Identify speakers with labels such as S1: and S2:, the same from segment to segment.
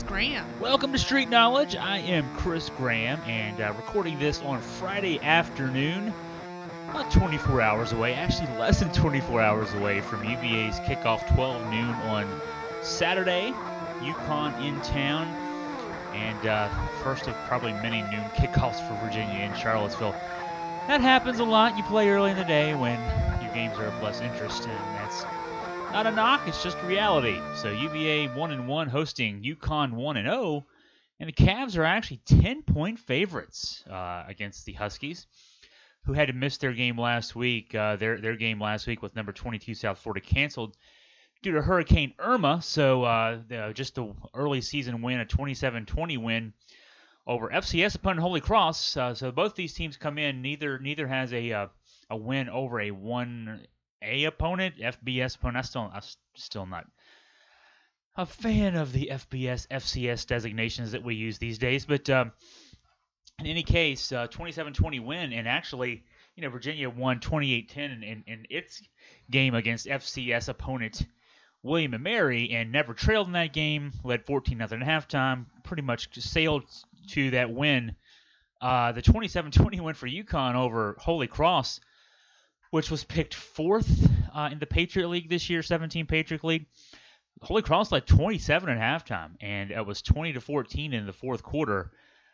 S1: Graham.
S2: Welcome to Street Knowledge. I am Chris Graham, and recording this on Friday afternoon, about 24 hours away, actually less than 24 hours away from UVA's kickoff 12 noon on Saturday. UConn in town, and first of probably many noon kickoffs for Virginia in Charlottesville. That happens a lot. You play early in the day when your games are of less interest, and that's not a knock, it's just reality. So UVA 1-1 hosting UConn 1-0, and the Cavs are actually 10-point favorites against the Huskies, who had to miss their game last week. Their game last week with number 22 South Florida canceled due to Hurricane Irma. So just the early season win, a 27-20 win over FCS opponent Holy Cross. So both these teams come in. Neither has a win over a 1A opponent, FBS opponent. I'm still not a fan of the FBS, FCS designations that we use these days. But in any case, 27-20 win, and actually, Virginia won 28-10 in its game against FCS opponent William & Mary, and never trailed in that game. Led 14-0 at halftime. Pretty much sailed to that win. The 27-20 win for UConn over Holy Cross, which was picked fourth in the Patriot League this year, 17 Patriot League. Holy Cross led 27 at halftime, and it was 20-14 in the fourth quarter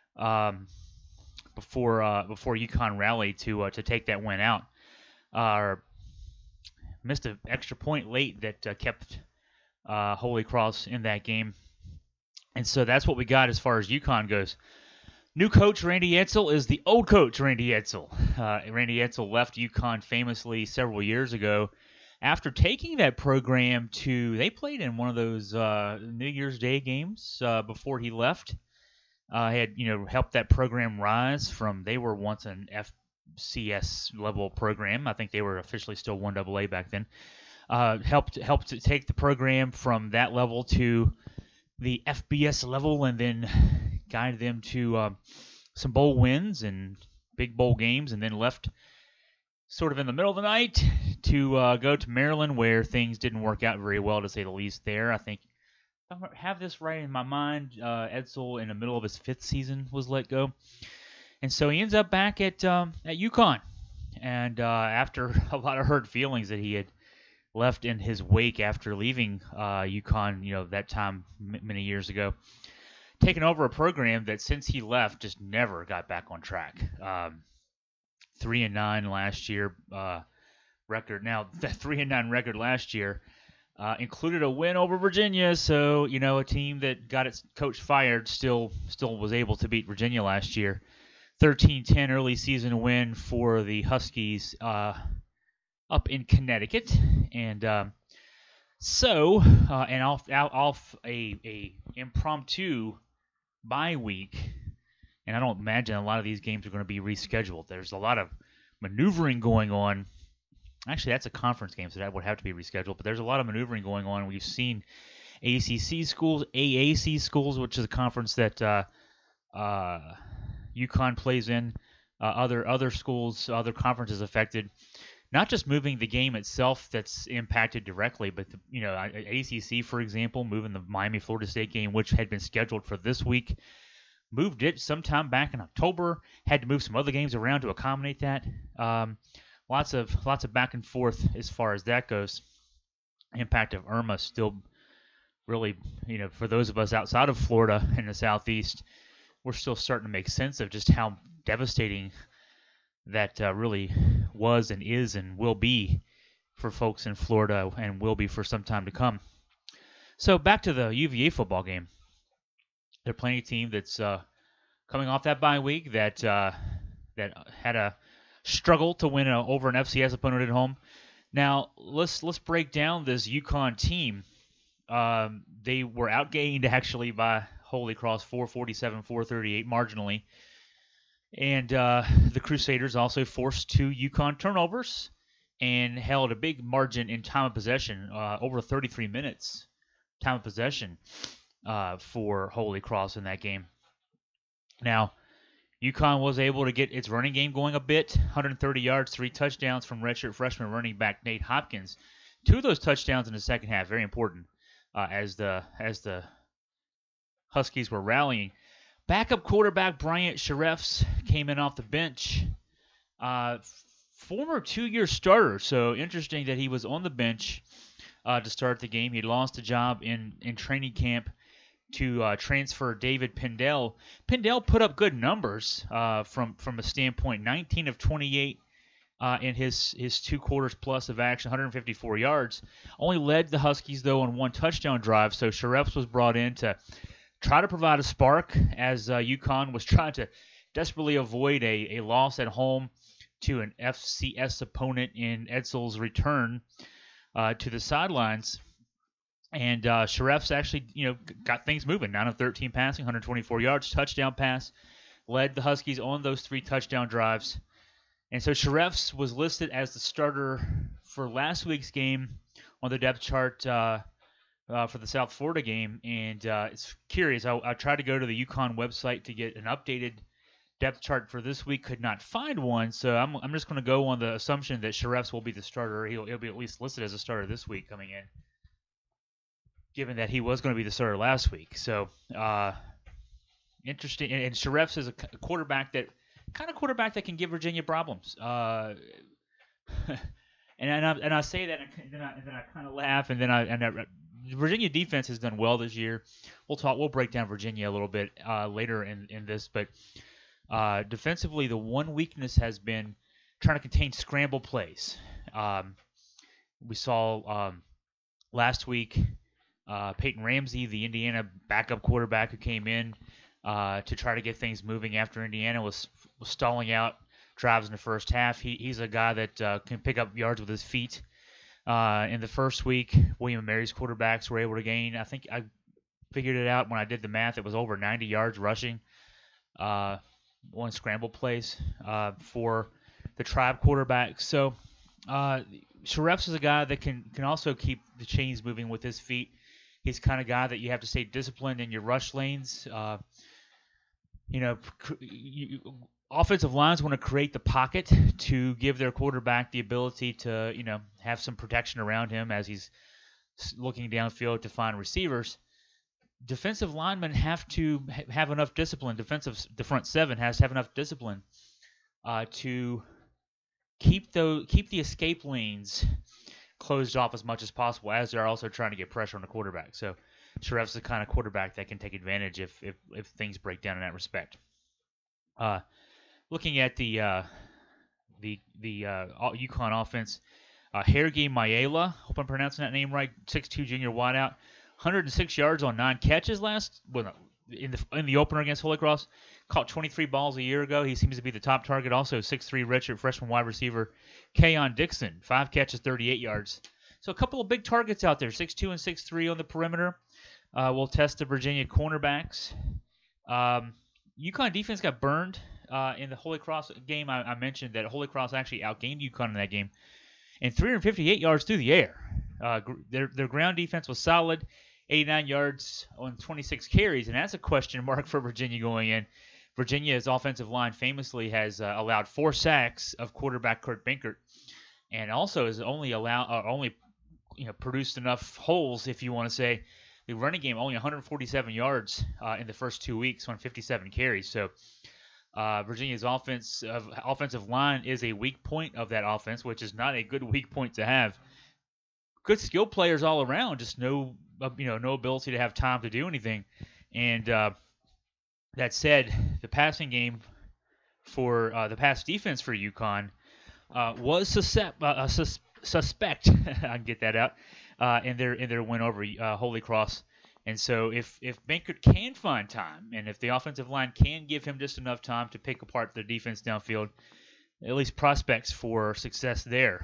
S2: before UConn rallied to take that win out. Missed an extra point late that kept Holy Cross in that game, and so that's what we got as far as UConn goes. New coach Randy Edsall is the old coach Randy Edsall. Randy Edsall left UConn famously several years ago after taking that program to, they played in one of those New Year's Day games before he left. He had helped that program rise from, they were once an FCS level program. I think they were officially still 1AA back then. Helped to take the program from that level to the FBS level, and then guided them to some bowl wins and big bowl games, and then left sort of in the middle of the night to go to Maryland, where things didn't work out very well, to say the least there. I think, if I have this right in my mind, Edsall, in the middle of his fifth season, was let go. And so he ends up back at UConn. And after a lot of hurt feelings that he had left in his wake after leaving UConn, that time many years ago, taken over a program that since he left just never got back on track. 3-9 last year record. Now that 3-9 record last year included a win over Virginia, so a team that got its coach fired still was able to beat Virginia last year. 13-10 early season win for the Huskies up in Connecticut, and and off a impromptu bye week, and I don't imagine a lot of these games are going to be rescheduled. There's a lot of maneuvering going on. Actually, that's a conference game, so that would have to be rescheduled, but there's a lot of maneuvering going on. We've seen ACC schools, AAC schools, which is a conference that UConn plays in, other schools, other conferences affected. Not just moving the game itself that's impacted directly, but ACC, for example, moving the Miami-Florida State game, which had been scheduled for this week, moved it sometime back in October. Had to move some other games around to accommodate that. Lots of back and forth as far as that goes. Impact of Irma still really, for those of us outside of Florida in the Southeast, we're still starting to make sense of just how devastating that really was and is and will be for folks in Florida, and will be for some time to come. So back to the UVA football game. They're playing a team that's coming off that bye week that had a struggle to win over an FCS opponent at home. Now let's break down this UConn team. They were outgained actually by Holy Cross 447-438 marginally. And the Crusaders also forced 2 UConn turnovers and held a big margin in time of possession, over 33 minutes time of possession for Holy Cross in that game. Now, UConn was able to get its running game going a bit, 130 yards, 3 touchdowns from redshirt freshman running back Nate Hopkins. 2 of those touchdowns in the second half, very important, as the Huskies were rallying. Backup quarterback Bryant Sharefs came in off the bench. Former 2-year starter, so interesting that he was on the bench to start the game. He lost a job in training camp to transfer David Pendell. Pendell put up good numbers from a standpoint, 19 of 28 in his 2 quarters plus of action, 154 yards. Only led the Huskies, though, on 1 touchdown drive, so Sharefs was brought in to try to provide a spark as UConn was trying to desperately avoid a loss at home to an FCS opponent in Edsall's return to the sidelines. And Sharefs actually, got things moving. 9 of 13 passing, 124 yards, touchdown pass. Led the Huskies on those 3 touchdown drives. And so Sharefs was listed as the starter for last week's game on the depth chart for the South Florida game. And it's curious. I tried to go to the UConn website to get an updated depth chart for this week. Could not find one. So I'm just going to go on the assumption that Sharefs will be the starter. He'll be at least listed as a starter this week coming in, given that he was going to be the starter last week. So, interesting. And Sharefs is a quarterback that can give Virginia problems. And I say that, and then I kind of laugh, and then Virginia defense has done well this year. We'll break down Virginia a little bit later in this, but defensively, the one weakness has been trying to contain scramble plays. We saw last week. Peyton Ramsey, the Indiana backup quarterback who came in to try to get things moving after Indiana was stalling out drives in the first half. He's a guy that can pick up yards with his feet. In the first week, William & Mary's quarterbacks were able to gain, I think I figured it out when I did the math, it was over 90 yards rushing on scramble plays for the Tribe quarterback. So Sharefs is a guy that can also keep the chains moving with his feet. He's the kind of guy that you have to stay disciplined in your rush lanes. Offensive lines want to create the pocket to give their quarterback the ability to, have some protection around him as he's looking downfield to find receivers. Defensive linemen have to have enough discipline. The front seven has to have enough discipline to keep the escape lanes closed off as much as possible, as they're also trying to get pressure on the quarterback. So Sharefs is the kind of quarterback that can take advantage if things break down in that respect. Looking at the UConn offense, Hergy Mayela, hope I'm pronouncing that name right, 6'2" junior wideout, 106 yards on 9 catches in the opener against Holy Cross. Caught 23 balls a year ago. He seems to be the top target. Also, 6'3" redshirt freshman wide receiver Keon Dixon, 5 catches, 38 yards. So a couple of big targets out there, 6'2" and 6'3" on the perimeter. We'll test the Virginia cornerbacks. UConn defense got burned in the Holy Cross game. I mentioned that Holy Cross actually outgained UConn in that game, and 358 yards through the air. Their ground defense was solid, 89 yards on 26 carries, and that's a question mark for Virginia going in. Virginia's offensive line famously has allowed 4 sacks of quarterback Kurt Benkert, and also has only produced enough holes, if you want to say. The running game only 147 yards in the first 2 weeks on 57 carries. So Virginia's offensive line is a weak point of that offense, which is not a good weak point to have. Good skill players all around, just no ability to have time to do anything. And that said, the passing game for the pass defense for UConn was suspect. I can get that out in their win over Holy Cross. And so if Benkert can find time, and if the offensive line can give him just enough time to pick apart the defense downfield, at least prospects for success there.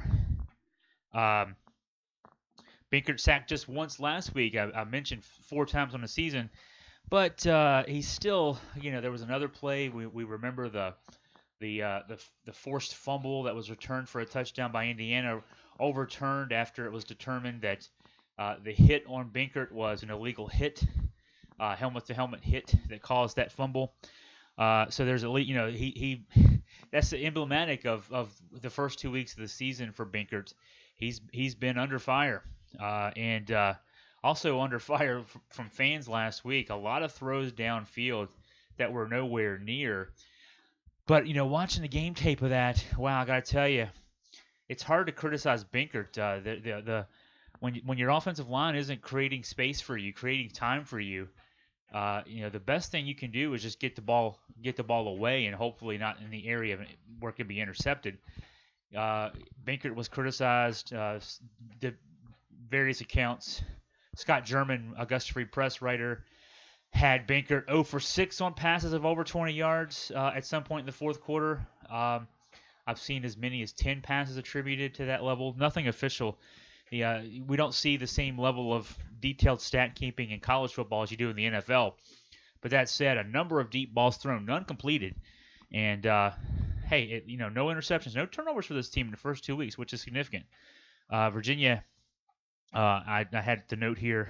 S2: Benkert sacked just once last week. I mentioned 4 times on the season, but he's still, there was another play. We remember the forced fumble that was returned for a touchdown by Indiana, overturned after it was determined that the hit on Benkert was an illegal hit, helmet-to-helmet hit that caused that fumble. So there's that's emblematic of the first 2 weeks of the season for Benkert. He's been under fire, and Also under fire from fans last week. A lot of throws downfield that were nowhere near. But watching the game tape of that, wow, I gotta tell you, it's hard to criticize Binkert. When your offensive line isn't creating space for you, creating time for you, the best thing you can do is just get the ball away, and hopefully not in the area where it can be intercepted. Binkert was criticized. The various accounts. Scott German, Augusta Free Press writer, had Binkert 0 for 6 on passes of over 20 yards at some point in the fourth quarter. I've seen as many as 10 passes attributed to that level. Nothing official. We don't see the same level of detailed stat keeping in college football as you do in the NFL. But that said, a number of deep balls thrown, none completed. And, hey, no interceptions, no turnovers for this team in the first 2 weeks, which is significant. Virginia, I had the note here.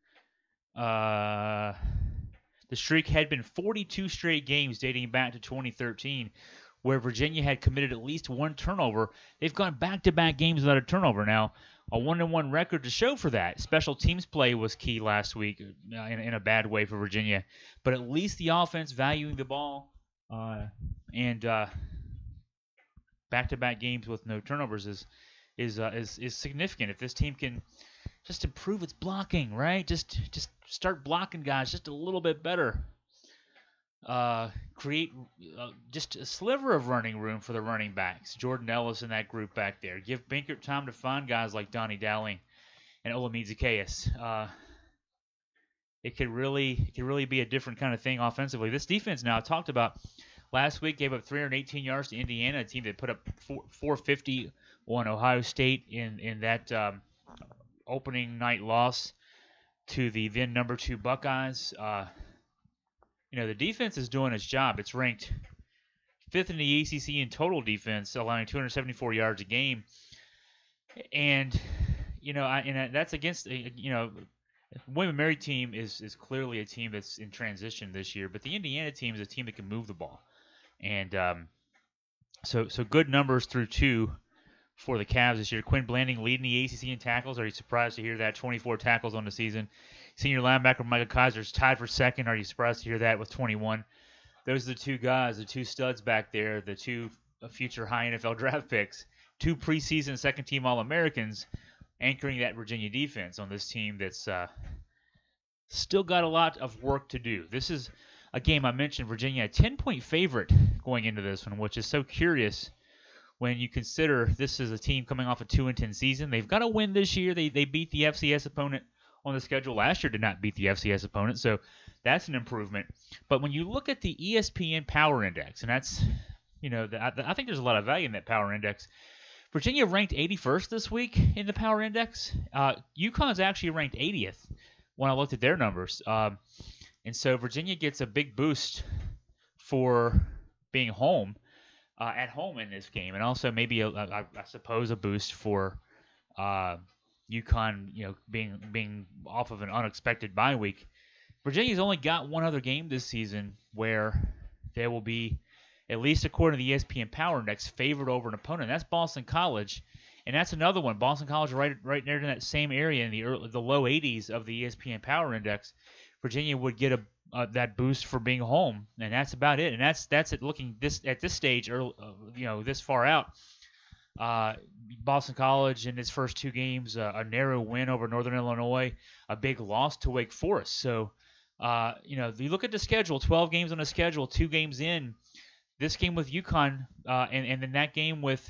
S2: The streak had been 42 straight games dating back to 2013 where Virginia had committed at least one turnover. They've gone back-to-back games without a turnover now. A 1-1 record to show for that. Special teams play was key last week in a bad way for Virginia. But at least the offense valuing the ball and back-to-back games with no turnovers is significant. If this team can just improve its blocking, right? Just start blocking guys just a little bit better. Create just a sliver of running room for the running backs. Jordan Ellis and that group back there. Give Binkert time to find guys like Donnie Dowling and Olamide Zaccheaus. It could really be a different kind of thing offensively. This defense now, I talked about last week, gave up 318 yards to Indiana, a team that put up 450 on Ohio State in that opening night loss to the then number 2 Buckeyes. The defense is doing its job. It's ranked 5th in the ACC in total defense, allowing 274 yards a game. And that's against William & Mary team is clearly a team that's in transition this year, but the Indiana team is a team that can move the ball. And so good numbers through 2 for the Cavs this year. Quinn Blanding leading the ACC in tackles. Are you surprised to hear that? 24 tackles on the season. Senior linebacker Michael Kaiser is tied for second. Are you surprised to hear that with 21? Those are the 2 guys, the 2 studs back there, the 2 future high NFL draft picks, 2 preseason second-team All-Americans anchoring that Virginia defense on this team that's still got a lot of work to do. This is a game I mentioned, Virginia, a 10-point favorite going into this one, which is so curious when you consider this is a team coming off a 2-10 season. They've got to win this year. They beat the FCS opponent on the schedule last year, did not beat the FCS opponent, so that's an improvement. But when you look at the ESPN Power Index, and that's, I think there's a lot of value in that Power Index. Virginia ranked 81st this week in the Power Index. UConn's actually ranked 80th when I looked at their numbers. And so Virginia gets a big boost for being at home in this game, and also maybe I suppose a boost for UConn, being off of an unexpected bye week. Virginia's only got one other game this season where they will be, at least according to the ESPN Power Index, favored over an opponent. That's Boston College, and that's another one. Boston College right near in that same area in the low 80s of the ESPN Power Index. Virginia would get that boost for being home, and that's about it. And that's it. Looking at this stage, this far out. Boston College in its first 2 games, a narrow win over Northern Illinois, a big loss to Wake Forest. So, you look at the schedule, 12 games on the schedule, 2 games in. This game with UConn, and then that game with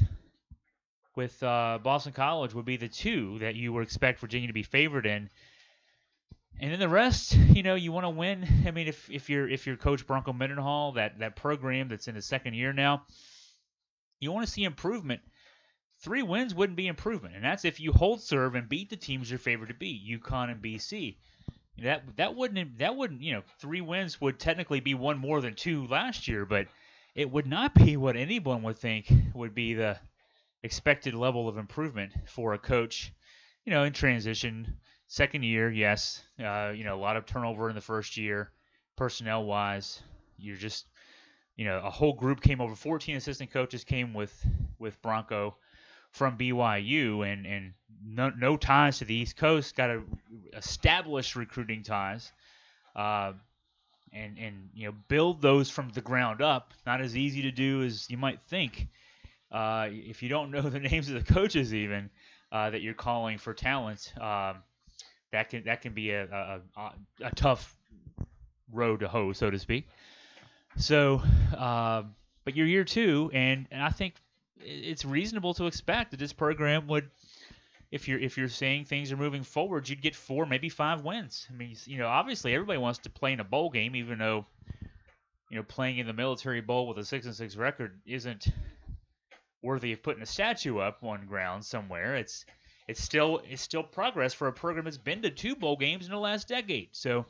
S2: Boston College would be the 2 that you would expect Virginia to be favored in. And then the rest, you want to win. I mean, if you're Coach Bronco Mendenhall, that program that's in the second year now, you want to see improvement. 3 wins wouldn't be improvement, and that's if you hold serve and beat the teams you're favored to beat, UConn and BC. That wouldn't 3 wins would technically be 1 more than 2 last year, but it would not be what anyone would think would be the expected level of improvement for a coach, in transition. Second year, yes, a lot of turnover in the first year, personnel wise. You're just, a whole group came over. 14 assistant coaches came with Bronco from BYU, and no ties to the East Coast. Got to establish recruiting ties, uh, and build those from the ground up. Not as easy to do as you might think. If you don't know the names of the coaches, even that you're calling for talent, that can be a tough road to hoe, so to speak. So, but you're year two, and I think it's reasonable to expect that this program would, if you're saying things are moving forward, you'd get 4, maybe 5 wins. I mean, obviously everybody wants to play in a bowl game, even though playing in the Military Bowl with a 6-6 record isn't worthy of putting a statue up on ground somewhere. It's still progress for a program that's been to 2 bowl games in the last decade. So,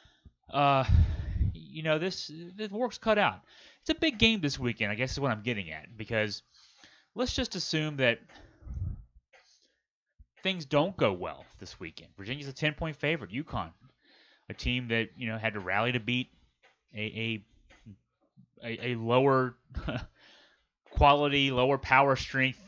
S2: this work's cut out. It's a big game this weekend, I guess is what I'm getting at, because let's just assume that things don't go well this weekend. Virginia's a 10-point favorite. UConn, a team that had to rally to beat a lower quality, lower power strength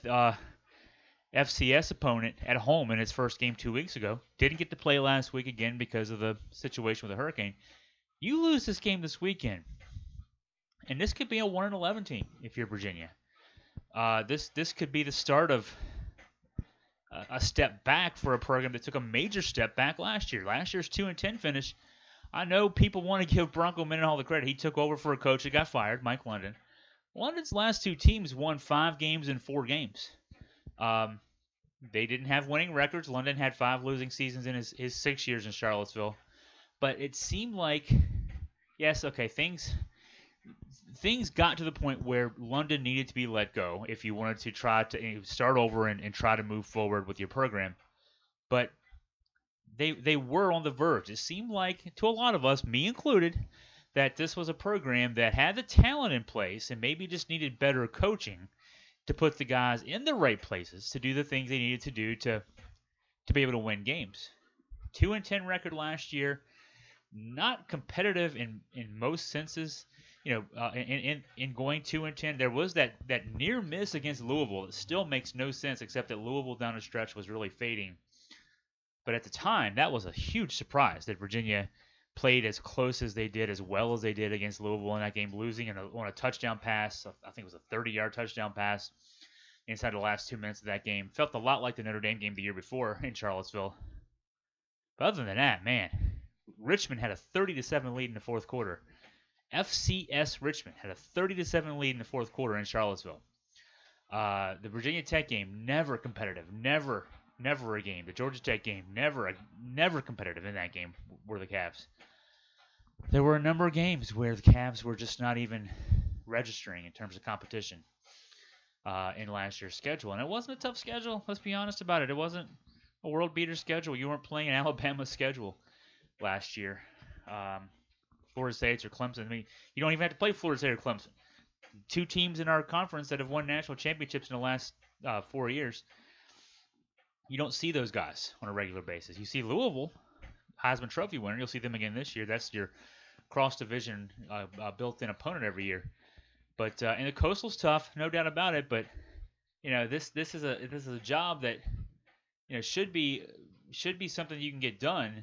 S2: FCS opponent at home in its first game 2 weeks ago. Didn't get to play last week again because of the situation with the hurricane. You lose this game this weekend, and this could be a 1-11 team if you're Virginia. This could be the start of a step back for a program that took a major step back last year. Last year's 2-10 finish. I know people want to give Bronco Mendenhall the credit. He took over for a coach that got fired, Mike London. London's last 2 teams won 5 games in 4 games. They didn't have winning records. London had 5 losing seasons in his 6 years in Charlottesville. But it seemed like, yes, okay, things got to the point where London needed to be let go if you wanted to try to start over and try to move forward with your program. But they were on the verge. It seemed like, to a lot of us, me included, that this was a program that had the talent in place and maybe just needed better coaching to put the guys in the right places to do the things they needed to do to be able to win games. 2-10 record last year, not competitive in most senses. In going 2-10, there was that near miss against Louisville that still makes no sense, except that Louisville down the stretch was really fading. But at the time, that was a huge surprise that Virginia played as close as they did, as well as they did against Louisville in that game, losing on a touchdown pass. I think it was a 30-yard touchdown pass inside the last 2 minutes of that game. Felt a lot like the Notre Dame game the year before in Charlottesville. But other than that, man, Richmond had a 30-7 lead in the fourth quarter. FCS Richmond had a 30-7 lead in the fourth quarter in Charlottesville. The Virginia Tech game, never competitive, never a game. The Georgia Tech game, never competitive in that game were the Cavs. There were a number of games where the Cavs were just not even registering in terms of competition in last year's schedule. And it wasn't a tough schedule, let's be honest about it. It wasn't a world beater schedule. You weren't playing an Alabama schedule last year. Florida State or Clemson. I mean, you don't even have to play Florida State or Clemson. 2 teams in our conference that have won national championships in the last 4 years. You don't see those guys on a regular basis. You see Louisville, Heisman Trophy winner. You'll see them again this year. That's your cross-division built-in opponent every year. But and the Coastal's tough, no doubt about it. But this is a job that should be something you can get done.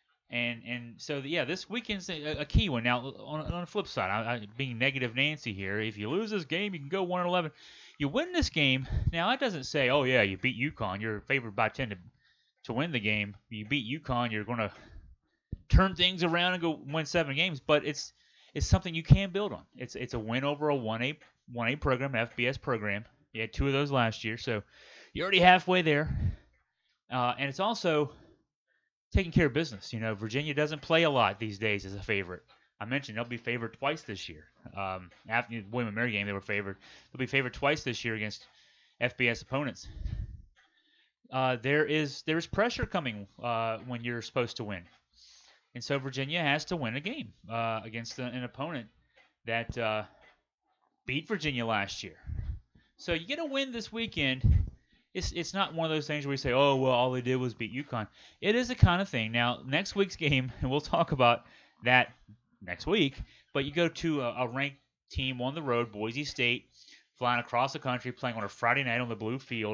S2: And so this weekend's a key one. Now on the flip side, I being negative Nancy here, if you lose this game, you can go 1-11. You win this game. Now that doesn't say, oh yeah, you beat UConn, you're favored by 10 to win the game. You beat UConn, you're going to turn things around and go win 7 games. But it's something you can build on. It's a win over a 1A program, FBS program. You had 2 of those last year, so you're already halfway there. And it's also taking care of business. Virginia doesn't play a lot these days as a favorite. I mentioned they'll be favored twice this year. After the William & Mary game, they were favored. They'll be favored twice this year against FBS opponents. There is pressure coming when you're supposed to win, and so Virginia has to win a game against an opponent that beat Virginia last year. So you get a win this weekend. It's not one of those things where you say, oh, well, all they did was beat UConn. It is a kind of thing. Now, next week's game, and we'll talk about that next week, but you go to a ranked team on the road, Boise State, flying across the country, playing on a Friday night on the blue field.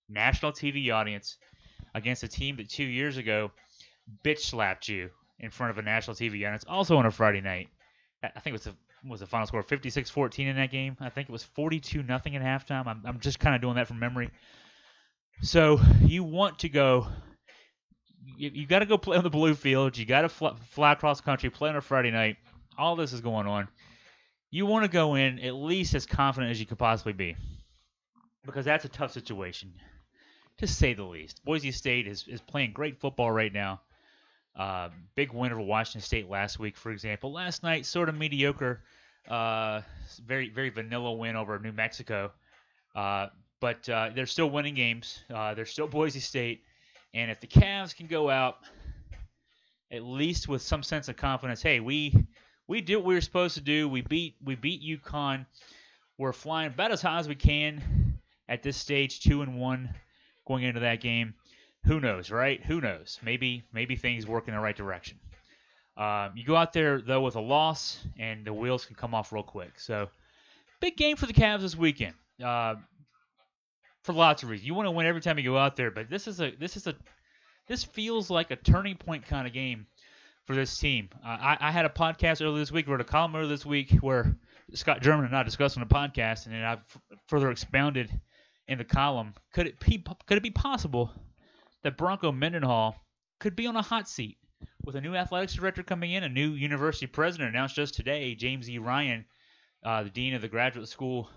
S2: national TV audience against a team that 2 years ago bitch slapped you in front of a national TV audience, also on a Friday night. I think it was the final score 56-14 in that game. I think it was 42 nothing at halftime. I'm just kind of doing that from memory. So you want to go. You got to go play on the blue field. You got to fly across the country, play on a Friday night. All this is going on. You want to go in at least as confident as you could possibly be, because that's a tough situation, to say the least. Boise State is playing great football right now. Big win over Washington State last week, for example. Last night, sort of mediocre, very very vanilla win over New Mexico. But they're still winning games. They're still Boise State, and if the Cavs can go out at least with some sense of confidence, hey, we did what we were supposed to do. We beat UConn. We're flying about as high as we can at this stage, 2-1 going into that game. Who knows, right? Who knows? Maybe things work in the right direction. You go out there though with a loss, and the wheels can come off real quick. So, big game for the Cavs this weekend. For lots of reasons. You want to win every time you go out there, but this feels like a turning point kind of game for this team. I had a podcast earlier this week, wrote a column earlier this week where Scott German and I discussed on the podcast, and then I've further expounded in the column. Could it be possible that Bronco Mendenhall could be on a hot seat with a new athletics director coming in, a new university president announced just today, James E. Ryan, the dean of the graduate school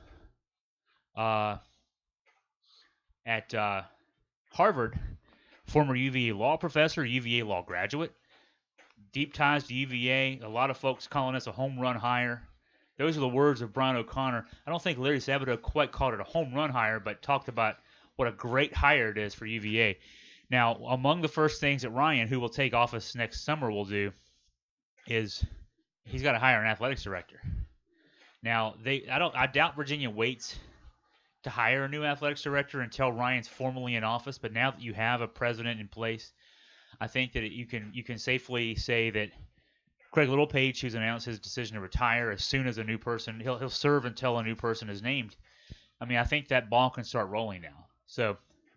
S2: at Harvard, former UVA law professor, UVA law graduate, deep ties to UVA. A lot of folks calling this a home run hire. Those are the words of Brian O'Connor. I don't think Larry Sabato quite called it a home run hire, but talked about what a great hire it is for UVA. Now, among the first things that Ryan, who will take office next summer, will do is he's got to hire an athletics director. Now, I doubt Virginia waits to hire a new athletics director until Ryan's formally in office. But now that you have a president in place, I think that you can safely say that Craig Littlepage, who's announced his decision to retire as soon as a new person, he'll serve until a new person is named. I mean, I think that ball can start rolling now. So,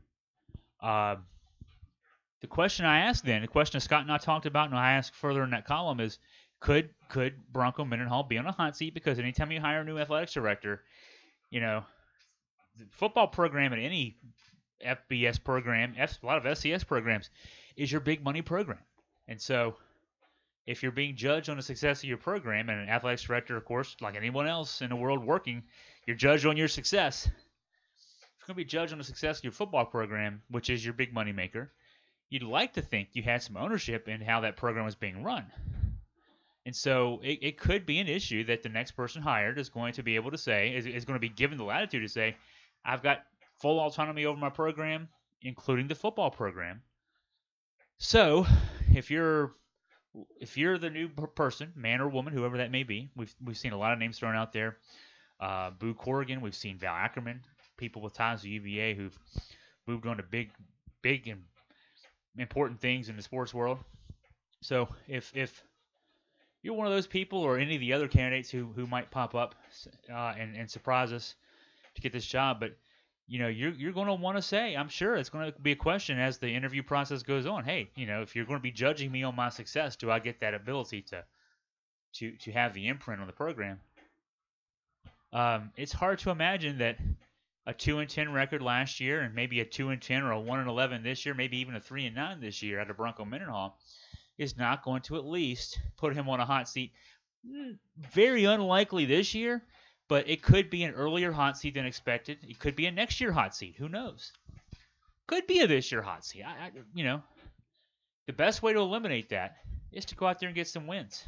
S2: the question I asked then, the question that Scott and I talked about, and I asked further in that column is, could Bronco Mendenhall be on a hot seat? Because anytime you hire a new athletics director, the football program at any FBS program, a lot of FCS programs, is your big money program. And so if you're being judged on the success of your program, and an athletics director, of course, like anyone else in the world working, you're judged on your success. If you're going to be judged on the success of your football program, which is your big money maker, you'd like to think you had some ownership in how that program was being run. And so it could be an issue that the next person hired is going to be able to say, is going to be given the latitude to say, I've got full autonomy over my program, including the football program. So if you're the new person, man or woman, whoever that may be, we've seen a lot of names thrown out there. Boo Corrigan, we've seen Val Ackerman, people with ties to UVA who've moved on to big and important things in the sports world. So if you're one of those people, or any of the other candidates who might pop up and surprise us to get this job, but you're going to want to say, I'm sure it's going to be a question as the interview process goes on. Hey, if you're going to be judging me on my success, do I get that ability to have the imprint on the program? It's hard to imagine that a 2-10 record last year, and maybe a 2-10 or a 1-11 this year, maybe even a 3-9 this year out of Bronco Mendenhall, is not going to at least put him on a hot seat. Very unlikely this year, but it could be an earlier hot seat than expected. It could be a next year hot seat. Who knows? Could be a this year hot seat. The best way to eliminate that is to go out there and get some wins.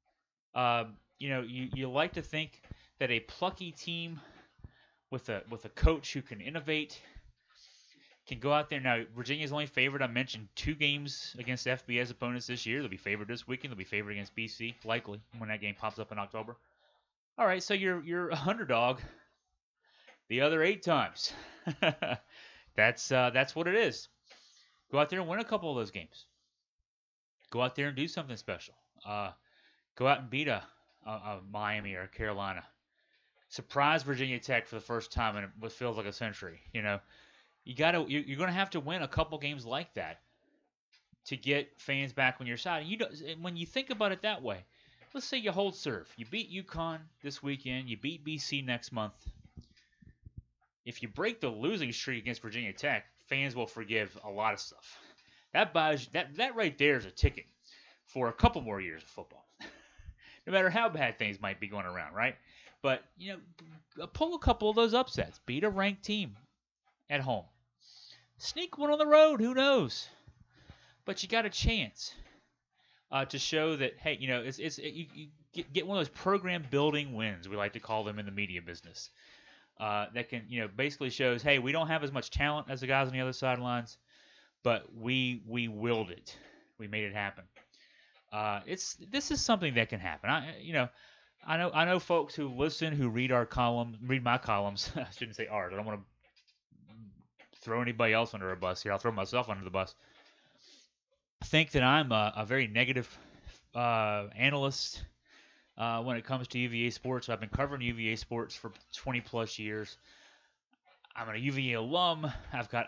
S2: You like to think that a plucky team with a coach who can innovate can go out there. Now, Virginia's only favored. I mentioned 2 games against FBS opponents this year. They'll be favored this weekend. They'll be favored against BC, likely, when that game pops up in October. All right, so you're a underdog the other 8 times. That's what it is. Go out there and win a couple of those games. Go out there and do something special. Go out and beat a Miami or a Carolina. Surprise Virginia Tech for the first time in what feels like a century. you're gonna have to win a couple games like that to get fans back on your side. And you don't, when you think about it that way, let's say you hold serve, you beat UConn this weekend, you beat BC next month. If you break the losing streak against Virginia Tech, fans will forgive a lot of stuff. That buys that right there is a ticket for a couple more years of football. No matter how bad things might be going around, right? But pull a couple of those upsets, beat a ranked team at home, sneak one on the road. Who knows? But you got a chance to show that hey, you get one of those program building wins we like to call them in the media business. That can basically shows hey, we don't have as much talent as the guys on the other sidelines, but we willed it. We made it happen. This is something that can happen. I know folks who listen who read my columns. I shouldn't say ours. I don't want to throw anybody else under a bus here. I'll throw myself under the bus. Think that I'm a very negative analyst when it comes to UVA sports. I've been covering UVA sports for 20 plus years. I'm a UVA alum. I got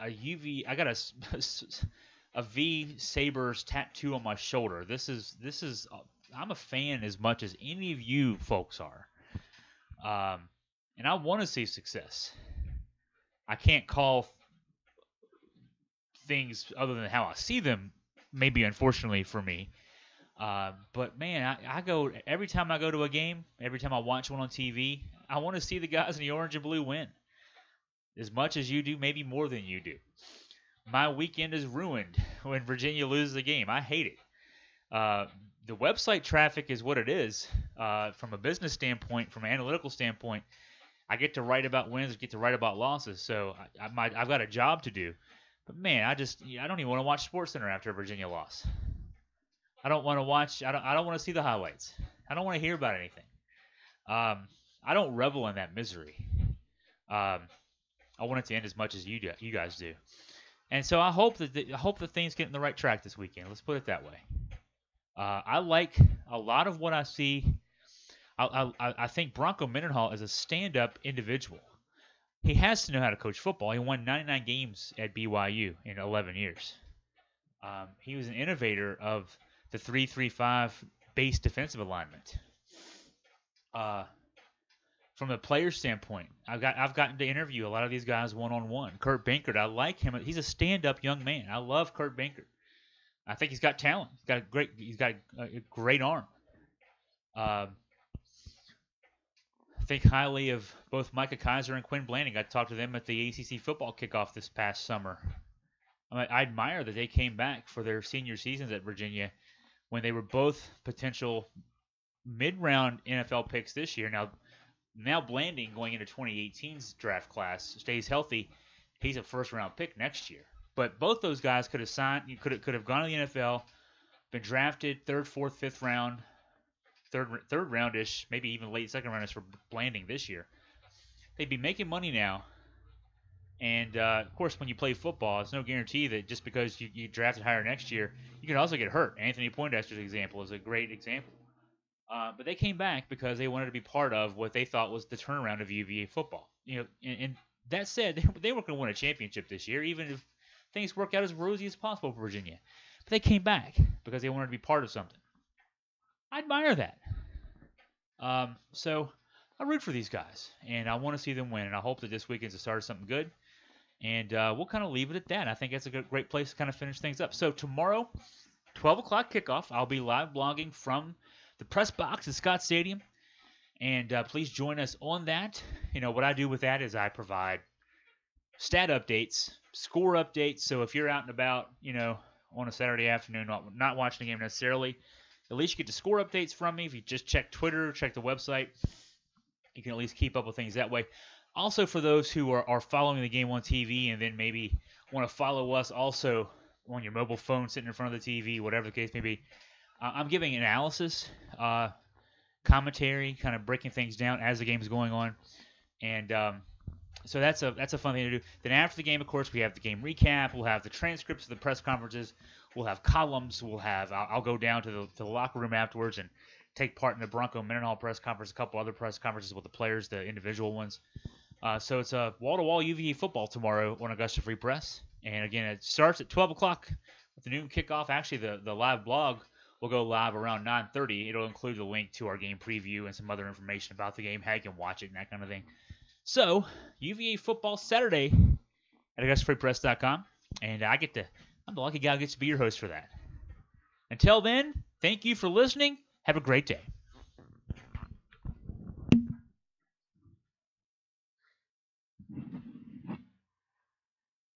S2: a V Sabres tattoo on my shoulder. This is I'm a fan as much as any of you folks are, and I want to see success. I can't call things other than how I see them. Maybe unfortunately for me, but man, I go every time I go to a game, every time I watch one on TV, I want to see the guys in the orange and blue win as much as you do, maybe more than you do. My weekend is ruined when Virginia loses a game. I hate it. The website traffic is what it is. From a business standpoint, from an analytical standpoint, I get to write about wins, I get to write about losses. So I've got a job to do. But man, I don't even want to watch SportsCenter after a Virginia loss. I don't want to watch. I don't want to see the highlights. I don't want to hear about anything. I don't revel in that misery. I want it to end as much as you guys do. And so I hope that things get in the right track this weekend. Let's put it that way. I like a lot of what I see. I think Bronco Mendenhall is a stand-up individual. He has to know how to coach football. He won 99 games at BYU in 11 years. He was an innovator of the 3-3-5 base defensive alignment. From a player standpoint, I've gotten to interview a lot of these guys one-on-one. Kurt Benkert, I like him. He's a stand-up young man. I love Kurt Benkert. I think he's got talent. He's got a great arm. Think highly of both Micah Kiser and Quinn Blanding. I talked to them at the ACC football kickoff this past summer. I admire that they came back for their senior seasons at Virginia when they were both potential mid-round NFL picks this year. Now Blanding, going into 2018's draft class, stays healthy. He's a first-round pick next year. But both those guys could have signed. Could have gone to the NFL, been drafted third, fourth, fifth round. Third roundish, maybe even late second roundish for Blanding this year. They'd be making money now. And, of course, when you play football, it's no guarantee that just because you drafted higher next year, you can also get hurt. Anthony Poindexter's example is a great example. But they came back because they wanted to be part of what they thought was the turnaround of UVA football. And that said, they weren't going to win a championship this year, even if things work out as rosy as possible for Virginia. But they came back because they wanted to be part of something. I admire that. So I root for these guys, and I want to see them win, and I hope that this weekend's the start of something good. And we'll kind of leave it at that. I think that's a great place to kind of finish things up. So tomorrow, 12 o'clock kickoff, I'll be live blogging from the press box at Scott Stadium, and please join us on that. What I do with that is I provide stat updates, score updates. So if you're out and about, on a Saturday afternoon, not watching the game necessarily, at least you get the score updates from me. If you just check Twitter, check the website, you can at least keep up with things that way. Also, for those who are following the game on TV and then maybe want to follow us also on your mobile phone sitting in front of the TV, whatever the case may be, I'm giving analysis, commentary, kind of breaking things down as the game is going on. And so that's a fun thing to do. Then after the game, of course, we have the game recap. We'll have the transcripts of the press conferences. We'll have columns. I'll go down to the locker room afterwards and take part in the Bronco Mendenhall press conference, a couple other press conferences with the players, the individual ones. So it's a wall-to-wall UVA football tomorrow on Augusta Free Press. And again, it starts at 12 o'clock with the noon kickoff. Actually, the live blog will go live around 9:30. It'll include the link to our game preview and some other information about the game, how you can watch it, and that kind of thing. So, UVA football Saturday at AugustaFreePress.com. And I'm the lucky guy who gets to be your host for that. Until then, thank you for listening. Have a great day.